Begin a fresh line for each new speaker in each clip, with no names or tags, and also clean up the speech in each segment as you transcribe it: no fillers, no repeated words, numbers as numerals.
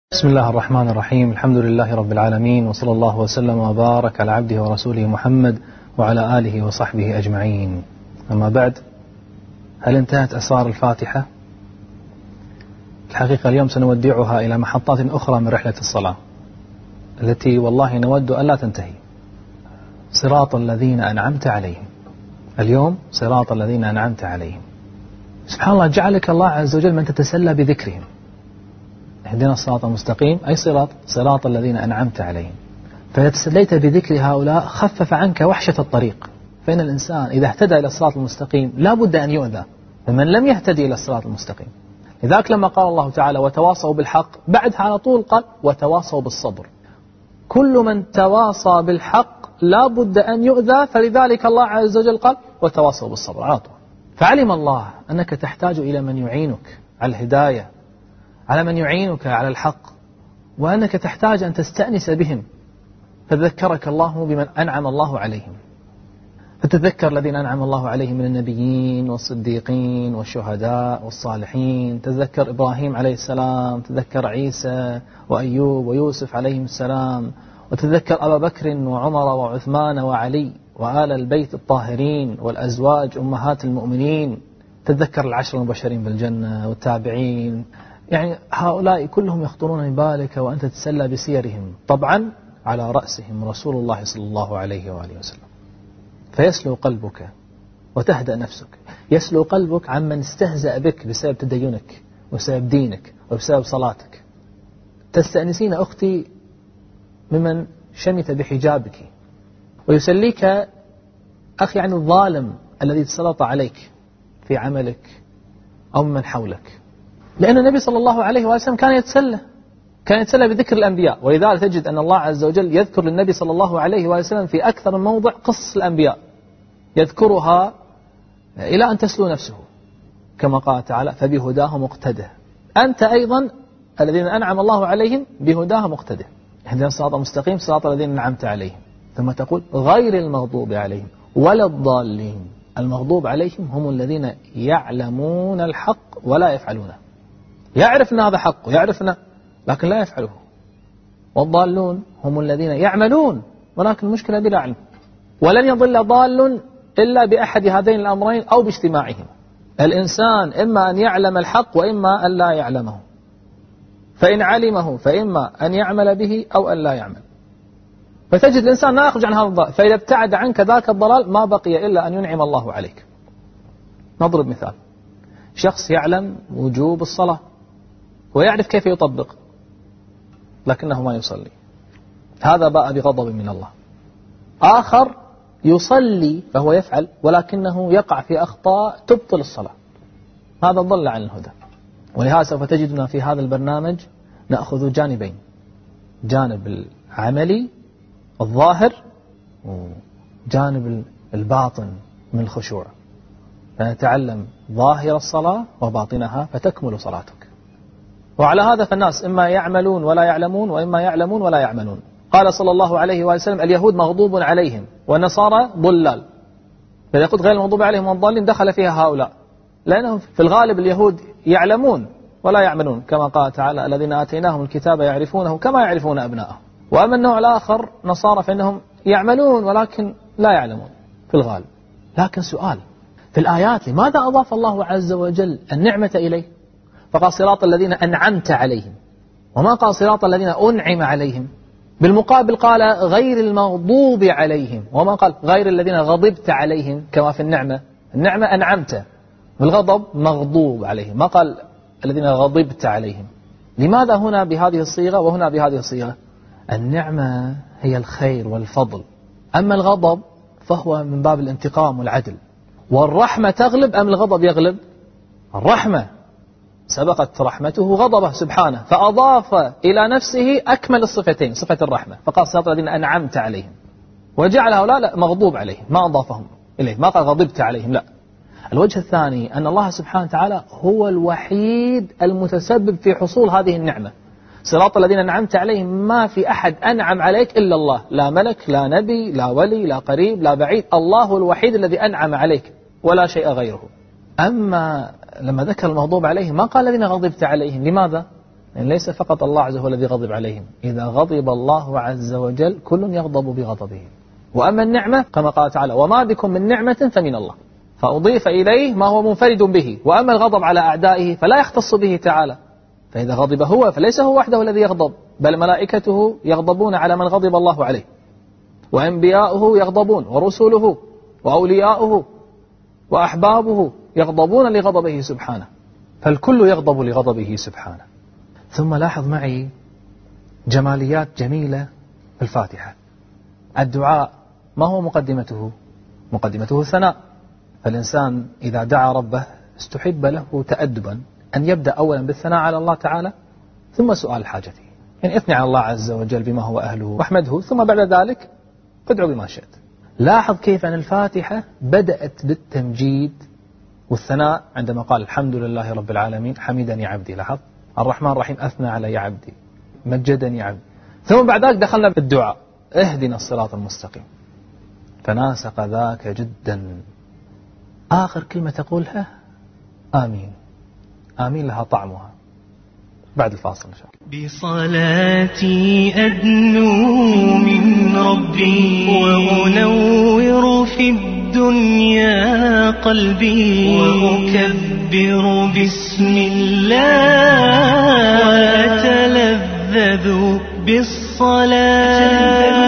بسم الله الرحمن الرحيم. الحمد لله رب العالمين، وصلى الله وسلم وبارك على عبده ورسوله محمد وعلى آله وصحبه أجمعين. أما بعد، هل انتهت أسرار الفاتحة؟ الحقيقة اليوم سنودعها إلى محطات أخرى من رحلة الصلاة التي والله نود أن لا تنتهي. صراط الذين أنعمت عليهم. اليوم صراط الذين أنعمت عليهم. سبحان الله، جعلك الله عز وجل من تتسلى بذكرهم. اهدنا الصراط المستقيم، أي صراط الذين أنعمت عليهم. فإذا تسليت بذكر هؤلاء خفف عنك وحشة الطريق. فإن الإنسان إذا اهتدى إلى الصراط المستقيم لا بد أن يؤذى فمن لم يهتدي إلى الصراط المستقيم. لذلك لما قال الله تعالى وتواصوا بالحق، بعدها على طول قال وتواصوا بالصبر. كل من تواصى بالحق لا بد أن يؤذى، فلذلك الله عز وجل قال وتواصوا بالصبر على طول. فعلم الله أنك تحتاج إلى من يعينك على الهداية، على من يعينك على الحق، وأنك تحتاج أن تستأنس بهم، فذكرك الله بمن أنعم الله عليهم. فتذكر الذين أنعم الله عليهم من النبيين والصديقين والشهداء والصالحين. تذكر إبراهيم عليه السلام، تذكر عيسى وأيوب ويوسف عليهم السلام، وتذكر أبا بكر وعمر وعثمان وعلي وآل البيت الطاهرين والأزواج أمهات المؤمنين. تذكر العشر المبشرين بالجنة والتابعين. يعني هؤلاء كلهم يخطرون ببالك وأنت تتسلى بسيرهم، طبعا على رأسهم رسول الله صلى الله عليه وآله وسلم. فيسلو قلبك وتهدأ نفسك. يسلو قلبك عمن استهزأ بك بسبب تدينك وبسبب دينك وبسبب صلاتك. تستأنسين أختي ممن شمت بحجابك. ويسليك أخي عن الظالم الذي تسلط عليك في عملك أو من حولك. لأن النبي صلى الله عليه وسلم كان يتسلى بذكر الأنبياء، ولذلك تجد أن الله عز وجل يذكر للنبي صلى الله عليه وسلم في أكثر من موضع قصص الأنبياء، يذكرها إلى أن تسلو نفسه، كما قال تعالى فبهداه مقتدى. أنت أيضا الذين أنعم الله عليهم بهداه مقتدى. اهدنا الصراط المستقيم صراط الذين أنعمت عليهم. ثم تقول غير المغضوب عليهم ولا الضالين. المغضوب عليهم هم الذين يعلمون الحق ولا يفعلونه. يعرف أن هذا حق ويعرفنا لكن لا يفعله. والضالون هم الذين يعملون ولكن المشكلة بلا علم. ولن يضل ضال إلا بأحد هذين الأمرين أو باجتماعهم. الإنسان إما أن يعلم الحق وإما أن لا يعلمه، فإن علمه فإما أن يعمل به أو أن لا يعمل. فتجد الإنسان لا يخرج عن هذا الضلال، فإذا ابتعد عنك ذاك الضلال ما بقي إلا أن ينعم الله عليك. نضرب مثال: شخص يعلم وجوب الصلاة ويعرف كيف يطبق لكنه ما يصلي، هذا باء بغضب من الله. آخر يصلي فهو يفعل ولكنه يقع في أخطاء تبطل الصلاة، هذا ضل عن الهدى. ولهذا سوف تجدنا في هذا البرنامج نأخذ جانبين: جانب العملي الظاهر وجانب الباطن من الخشوع، فنتعلم ظاهر الصلاة وباطنها فتكمل صلاتك. وعلى هذا فالناس إما يعملون ولا يعلمون وإما يعلمون ولا يعملون. قال صلى الله عليه وسلم اليهود مغضوب عليهم والنصارى ضلال. فإذا قلت غير المغضوب عليهم والضالين دخل فيها هؤلاء، لأنهم في الغالب اليهود يعلمون ولا يعملون، كما قال تعالى الذين آتيناهم الكتاب يعرفونه كما يعرفون أبناءهم. وأما النوع الآخر نصارى فإنهم يعملون ولكن لا يعلمون في الغالب. لكن سؤال: في الآيات لماذا أضاف الله عز وجل النعمة إليه؟ فقال صراط الذين أنعمت عليهم، وما قال صراط الذين أنعم عليهم. بالمقابل قال غير المغضوب عليهم، وما قال غير الذين غضبت عليهم كما في النعمة أنعمت، بالغضب مغضوب عليهم، ما قال الذين غضبت عليهم. لماذا هنا بهذه الصيغة وهنا بهذه الصيغة؟ النعمة هي الخير والفضل، أما الغضب فهو من باب الانتقام والعدل. والرحمة تغلب أم الغضب يغلب؟ الرحمة سبقت رحمته غضبه سبحانه، فأضاف إلى نفسه أكمل الصفتين، صفة الرحمة، فقال صراط الذين أنعمت عليهم، وجعل هؤلاء مغضوب عليهم، ما أضافهم إليه، ما قال غضبت عليهم، لا. الوجه الثاني أن الله سبحانه وتعالى هو الوحيد المتسبب في حصول هذه النعمة. صراط الذين أنعمت عليهم، ما في أحد أنعم عليك إلا الله، لا ملك لا نبي لا ولي لا قريب لا بعيد، الله هو الوحيد الذي أنعم عليك ولا شيء غيره. أما لما ذكر المغضوب عليهم ما قال الذين غضبت عليهم. لماذا؟ يعني ليس فقط الله عز وجل الذي غضب عليهم، إذا غضب الله عز وجل كل يغضب بغضبه. وأما النعمة كما قال تعالى وما بكم من نعمة فمن الله، فأضيف إليه ما هو منفرد به. وأما الغضب على أعدائه فلا يختص به تعالى، فإذا غضب هو فليس هو وحده الذي يغضب، بل ملائكته يغضبون على من غضب الله عليه، وأنبياؤه يغضبون، ورسوله وأولياؤه وأحبابه يغضبون لغضبه سبحانه، فالكل يغضب لغضبه سبحانه. ثم لاحظ معي جماليات جميلة في الفاتحة. الدعاء ما هو مقدمته؟ مقدمته الثناء، فالإنسان إذا دعا ربه استحب له تأدبا أن يبدأ أولا بالثناء على الله تعالى ثم سؤال حاجته، يعني اثني على الله عز وجل بما هو أهله واحمده، ثم بعد ذلك ادعو بما شئت. لاحظ كيف أن الفاتحة بدأت بالتمجيد والثناء عندما قال الحمد لله رب العالمين حمدني عبدي. لاحظ الرحمن الرحيم أثنى علي عبدي مجدني عبدي، ثم بعد ذلك دخلنا بالدعاء اهدنا الصراط المستقيم، فناسق ذاك جدا. آخر كلمة تقولها آمين. آمين لها طعمها. بعد الفاصل إن شاء الله.
بصلاتي أدنو من ربي وأنور في الدنيا قلبي، وأكبر بسم الله وأتلذذ بالصلاة.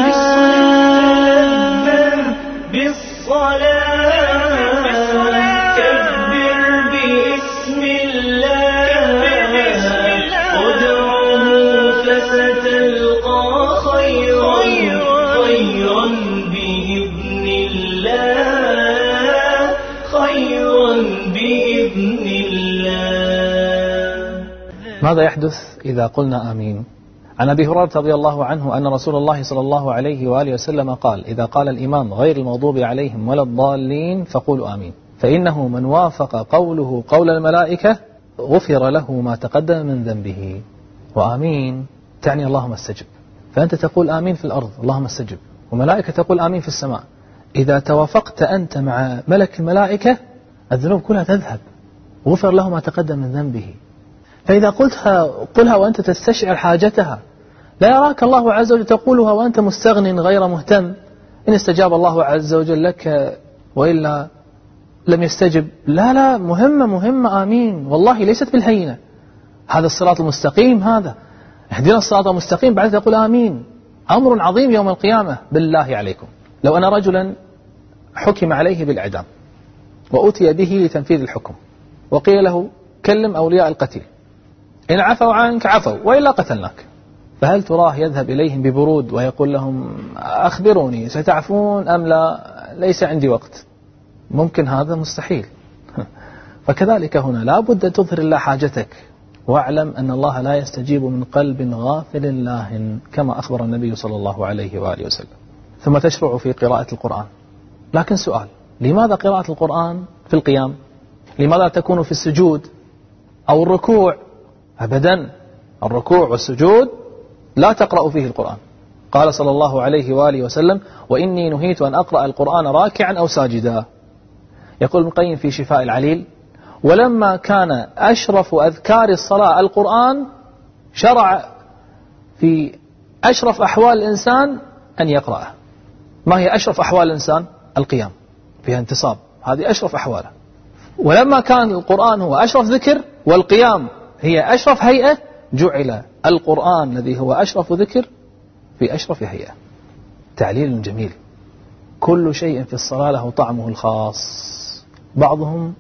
ماذا يحدث إذا قلنا آمين؟ عن أبي هريرة رضي الله عنه أن رسول الله صلى الله عليه وآله وسلم قال إذا قال الإمام غير المغضوب عليهم ولا الضالين فقولوا آمين، فإنه من وافق قوله قول الملائكة غفر له ما تقدم من ذنبه. وآمين تعني اللهم استجب، فأنت تقول آمين في الأرض اللهم استجب، وملائكة تقول آمين في السماء. إذا توافقت أنت مع ملك الملائكة الذنوب كلها تذهب، غفر له ما تقدم من ذنبه. فإذا قلها وأنت تستشعر حاجتها، لا يراك الله عز وجل تقولها وأنت مستغن غير مهتم، إن استجاب الله عز وجل لك وإلا لم يستجب. لا مهمة آمين، والله ليست بالهينة. هذا الصراط المستقيم، هذا اهدنا الصراط المستقيم، بعد تقول آمين. أمر عظيم يوم القيامة. بالله عليكم لو أن رجلا حكم عليه بالإعدام وأتي به لتنفيذ الحكم وقيل له كلم أولياء القتيل، إن عفوا عنك عفوا وإلا قتلناك، فهل تراه يذهب إليهم ببرود ويقول لهم أخبروني ستعفون أم لا؟ ليس عندي وقت. ممكن هذا؟ مستحيل. فكذلك هنا لا بد أن تظهر الله حاجتك، واعلم أن الله لا يستجيب من قلب غافل لاهٍ كما أخبر النبي صلى الله عليه وآله وسلم. ثم تشرع في قراءة القرآن. لكن سؤال، لماذا قراءة القرآن في القيام؟ لماذا تكون في السجود أو الركوع؟ أبدا، الركوع والسجود لا تقرأ فيه القرآن. قال صلى الله عليه وآله وسلم وإني نهيت أن أقرأ القرآن راكعا أو ساجدا. يقول ابن القيم في شفاء العليل ولما كان أشرف أذكار الصلاة القرآن شرع في أشرف أحوال الإنسان أن يقرأه. ما هي أشرف أحوال الإنسان؟ القيام، فيها انتصاب، هذه أشرف أحواله. ولما كان القرآن هو أشرف ذكر والقيام هي أشرف هيئة، جعل القرآن الذي هو أشرف ذكر في أشرف هيئة. تعليل جميل. كل شيء في الصلاة له طعمه الخاص. بعضهم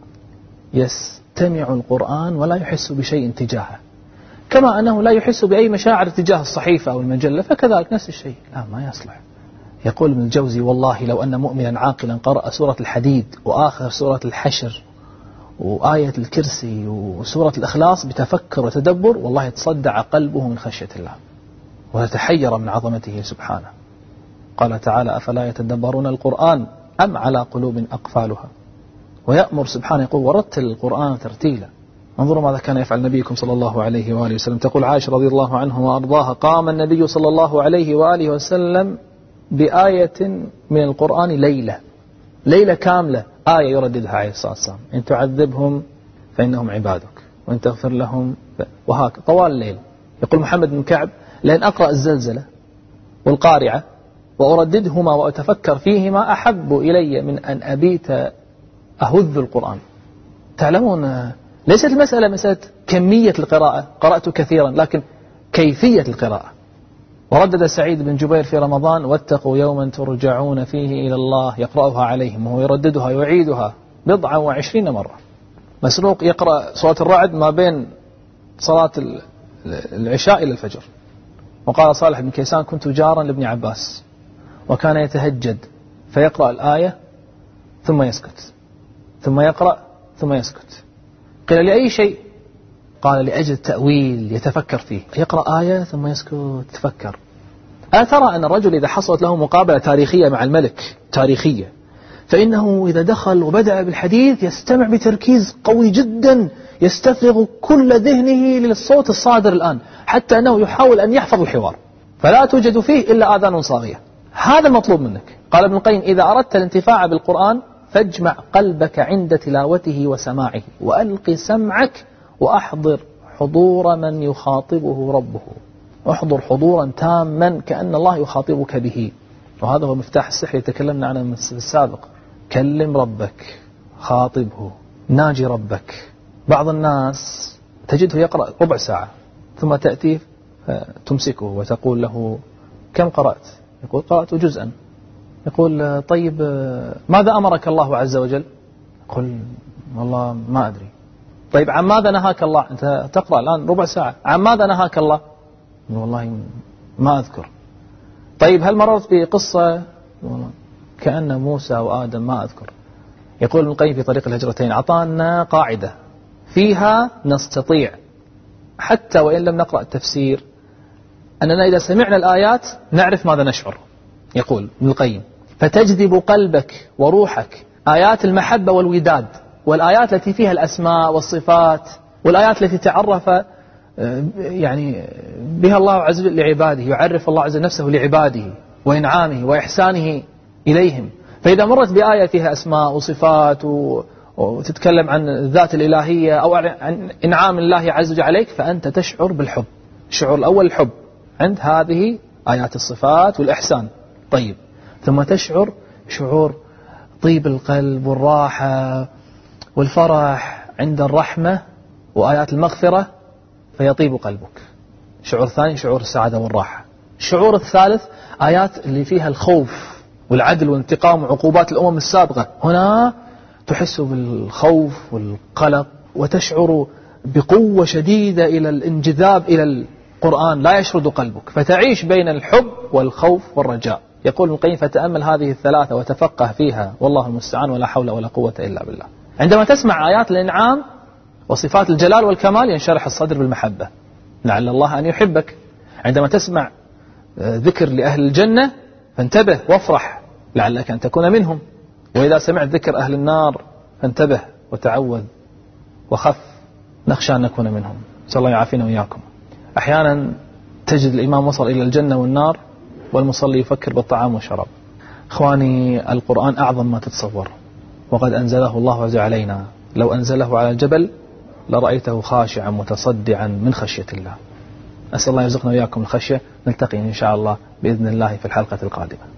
يستمع القرآن ولا يحس بشيء تجاهه، كما أنه لا يحس بأي مشاعر تجاه الصحيفة أو المجلة، فكذلك نفس الشيء. لا، ما يصلح. يقول ابن الجوزي والله لو أن مؤمنا عاقلا قرأ سورة الحديد وآخر سورة الحشر وآية الكرسي وسورة الإخلاص بتفكر وتدبر، والله تصدع قلبه من خشية الله ويتحير من عظمته سبحانه. قال تعالى أفلا يتدبرون القرآن أم على قلوب أقفالها. ويأمر سبحانه يقول ورتل القرآن ترتيلا. انظروا ماذا كان يفعل نبيكم صلى الله عليه وآله وسلم. تقول عائشة رضي الله عنه وأرضاها قام النبي صلى الله عليه وآله وسلم بآية من القرآن ليلة كاملة، آية يرددها عليه الصلاة والسلام إن تعذبهم فإنهم عبادك وإن تغفر لهم وهكذا طوال الليل. يقول محمد بن كعب: لأن أقرأ الزلزلة والقارعة وأرددهما وأتفكر فيهما أحب إلي من أن أبيت أهذ القرآن. تعلمون ليست المسألة مسألة كمية القراءة، قرأت كثيرا، لكن كيفية القراءة. وردد سعيد بن جبير في رمضان: واتقوا يوما ترجعون فيه إلى الله، يقرأها عليهم وهو يرددها يعيدها 24 مرة. مسروق يقرأ سورة الرعد ما بين صلاة العشاء إلى الفجر. وقال صالح بن كيسان: كنت جارا لابن عباس وكان يتهجد فيقرأ الآية ثم يسكت، ثم يقرأ ثم يسكت. قيل: لأي شيء؟ قال: لأجل التأويل يتفكر فيه، يقرأ آية ثم يسكت يتفكر. ألا ترى أن الرجل إذا حصلت له مقابلة تاريخية مع الملك تاريخية، فإنه إذا دخل وبدأ بالحديث يستمع بتركيز قوي جدا، يستفرغ كل ذهنه للصوت الصادر الآن، حتى أنه يحاول أن يحفظ الحوار، فلا توجد فيه إلا آذان صاغية. هذا المطلوب منك. قال ابن القيم: إذا أردت الانتفاع بالقرآن فاجمع قلبك عند تلاوته وسماعه، وألق سمعك، وأحضر حضور من يخاطبه ربه. أحضر حضورا تاما كأن الله يخاطبك به. وهذا هو مفتاح السحر تكلمنا عنه في السابق. كلم ربك، خاطبه، ناجي ربك. بعض الناس تجده يقرأ ربع ساعة ثم تأتي تمسكه وتقول له: كم قرأت؟ يقول: قرأت جزءا. يقول: طيب ماذا أمرك الله عز وجل؟ يقول: والله ما أدري. طيب عن ماذا نهاك الله؟ أنت تقرأ الآن ربع ساعة، عن ماذا نهاك الله؟ والله ما أذكر. طيب هل مررت بقصة؟ والله كأن موسى وآدم ما أذكر. يقول ابن القيم في طريق الهجرتين: أعطانا قاعدة فيها نستطيع حتى وإن لم نقرأ التفسير أننا إذا سمعنا الآيات نعرف ماذا نشعر. يقول ابن القيم: فتجذب قلبك وروحك آيات المحبة والوداد، والآيات التي فيها الأسماء والصفات، والآيات التي تعرف يعني بها الله عز وجل لعباده، يعرف الله عز وجل نفسه لعباده وإنعامه وإحسانه إليهم. فإذا مرت بآية فيها أسماء وصفات وتتكلم عن الذات الإلهية أو عن إنعام الله عز وجل عليك، فأنت تشعر بالحب. الشعور الأول الحب عند هذه آيات الصفات والإحسان. طيب ثم تشعر شعور طيب القلب والراحة والفرح عند الرحمة وآيات المغفرة، فيطيب قلبك. شعور ثاني شعور السعادة والراحة. الشعور الثالث آيات اللي فيها الخوف والعدل والانتقام وعقوبات الأمم السابقة، هنا تحس بالخوف والقلق وتشعر بقوة شديدة إلى الانجذاب إلى القرآن، لا يشرد قلبك، فتعيش بين الحب والخوف والرجاء. يقول ابن القيم: فتأمل هذه الثلاثة وتفقه فيها، والله المستعان، ولا حول ولا قوة إلا بالله. عندما تسمع آيات الإنعام وصفات الجلال والكمال ينشرح الصدر بالمحبة، لعل الله أن يحبك. عندما تسمع ذكر لأهل الجنة فانتبه وافرح لعلك أن تكون منهم. وإذا سمعت ذكر أهل النار فانتبه وتعوذ وخف، نخشى أن نكون منهم. صلى الله يعافينا وإياكم. أحيانا تجد الإمام وصل إلى الجنة والنار والمصلي يفكر بالطعام والشراب. إخواني، القرآن أعظم ما تتصور، وقد أنزله الله عز وجل علينا. لو أنزله على الجبل لرأيته خاشعا متصدعا من خشية الله. أسأل الله يرزقنا وإياكم الخشية. نلتقي إن شاء الله بإذن الله في الحلقة القادمة.